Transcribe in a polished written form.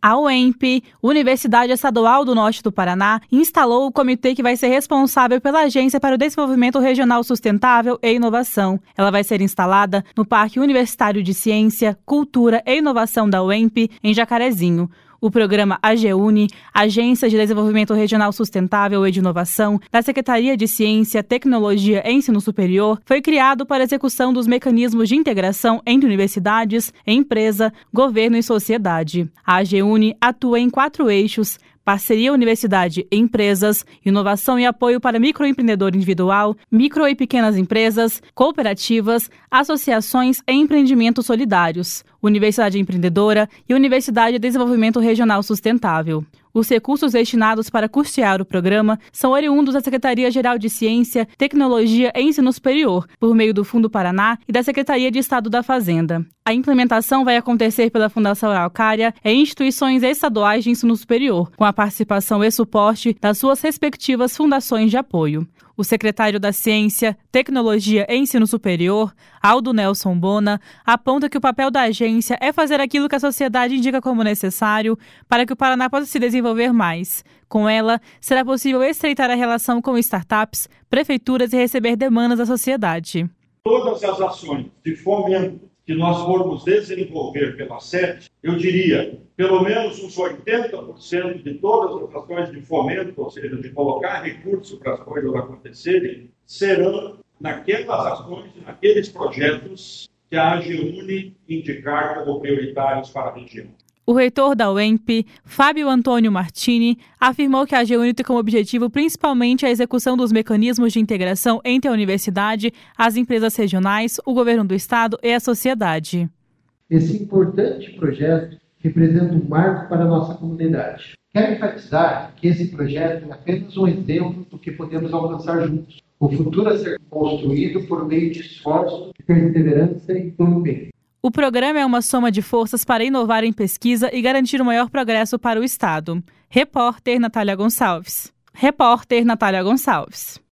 A UENP, Universidade Estadual do Norte do Paraná, instalou o comitê que vai ser responsável pela Agência para o Desenvolvimento Regional Sustentável e Inovação. Ela vai ser instalada no Parque Universitário de Ciência, Cultura e Inovação da UENP, em Jacarezinho. O programa AGEUNI, Agência de Desenvolvimento Regional Sustentável e de Inovação, da Secretaria de Ciência, Tecnologia e Ensino Superior, foi criado para a execução dos mecanismos de integração entre universidades, empresa, governo e sociedade. A AGEUNI atua em 4 eixos: parceria universidade-empresas, inovação e apoio para microempreendedor individual, micro e pequenas empresas, cooperativas, associações e empreendimentos solidários, Universidade Empreendedora e Universidade de Desenvolvimento Regional Sustentável. Os recursos destinados para custear o programa são oriundos da Secretaria-Geral de Ciência, Tecnologia e Ensino Superior, por meio do Fundo Paraná e da Secretaria de Estado da Fazenda. A implementação vai acontecer pela Fundação Araucária e instituições estaduais de ensino superior, com a participação e suporte das suas respectivas fundações de apoio. O secretário da Ciência, Tecnologia e Ensino Superior, Aldo Nelson Bona, aponta que o papel da agência é fazer aquilo que a sociedade indica como necessário para que o Paraná possa se desenvolver mais. Com ela, será possível estreitar a relação com startups, prefeituras e receber demandas da sociedade. Todas as ações de fomento que nós formos desenvolver pela SET, eu diria, pelo menos uns 80% de todas as ações de fomento, ou seja, de colocar recursos para as coisas acontecerem, serão naquelas ações, naqueles projetos que a AGEUNI indicar como prioritários para a região. O reitor da UENP, Fábio Antônio Martini, afirmou que a AGEUNI tem como objetivo principalmente a execução dos mecanismos de integração entre a universidade, as empresas regionais, o governo do estado e a sociedade. Esse importante projeto representa um marco para a nossa comunidade. Quero enfatizar que esse projeto é apenas um exemplo do que podemos alcançar juntos. O futuro a ser construído por meio de esforço, perseverança e empenho. O programa é uma soma de forças para inovar em pesquisa e garantir o maior progresso para o Estado. Repórter Natália Gonçalves.